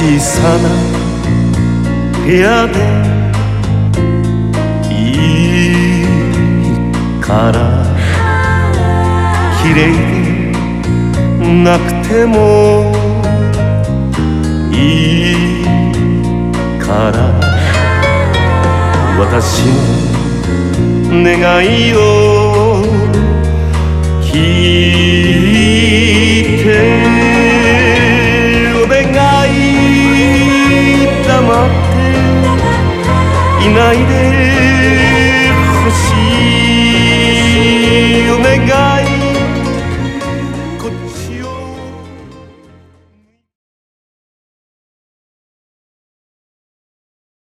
小さな部屋でいいから綺麗でなくてもいいから私の願いを聞い